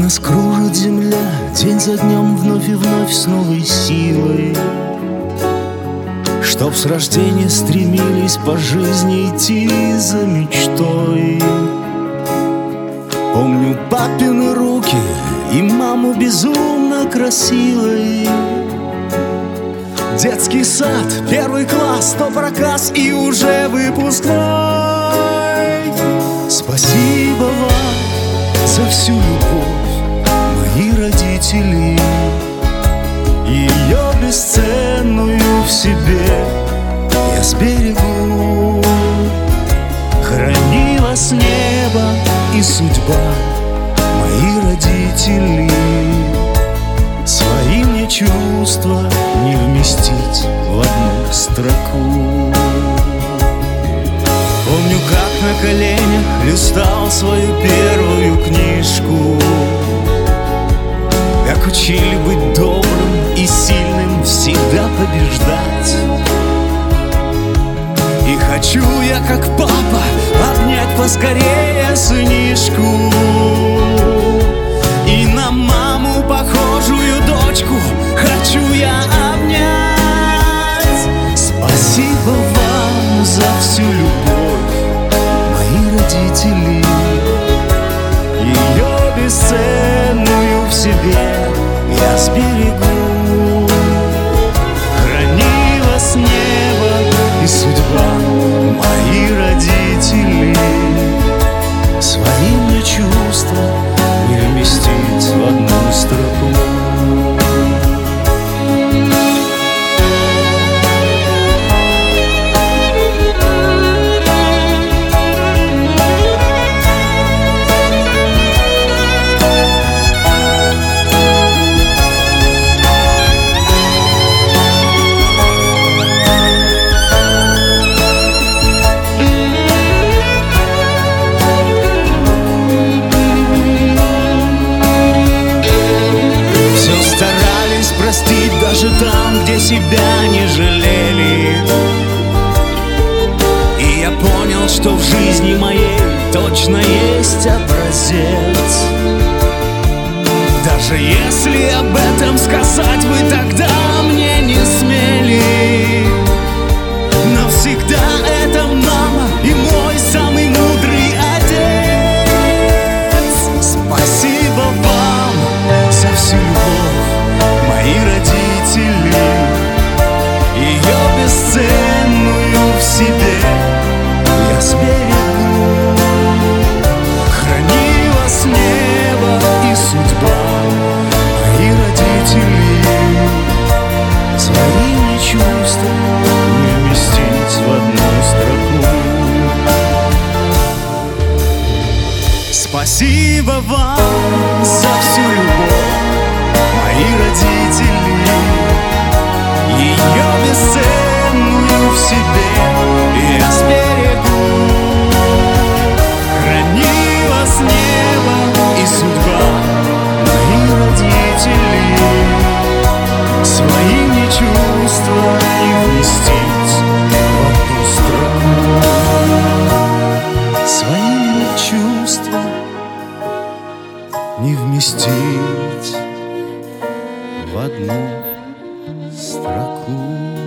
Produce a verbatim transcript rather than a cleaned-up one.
нас кружит земля день за днем, вновь и вновь с новой силой, чтоб с рождения стремились по жизни идти за мечтой. Помню папины руки и маму безумно красивой. Детский сад, первый класс, то проказ и уже выпускной. Спасибо вам за всю любовь, мои родители. Ее бесценную в себе я сберегу. Храни вас небо и судьба, мои родители. Свои мне чувства не вместить в одну строку. Помню, как на коленях листал свою первую книжку, как учили быть добрым и сильным, всегда побеждать. И хочу я, как папа, обнять поскорее сынишку и на маму похожую дочку хочу я обнять. Спасибо вам за всю любовь, мои родители. Ее бесценную в себе я сберегу. Храни вас небо и судьба, мои родители. Свои мне чувства не вместить в одну строку. Даже там, где себя не жалели. И я понял, что в жизни моей точно есть образец. Даже если об этом сказать вы тогда мне не смели, навсегда это мама и мой самый мудрый отец. Спасибо вам за всю любовь, мои родители. Ее бесценную в себе я сберегу. Храни вас небо и судьба, мои родители. Свои мне чувства не вместить в одну строку. Спасибо вам за всю любовь, мои родители. Ее бесценную в себе я сберегу. Храни вас небо и судьба, мои родители. Свои мне чувства не вместить в одну строку. Свои мне чувства не вместить в одну строку.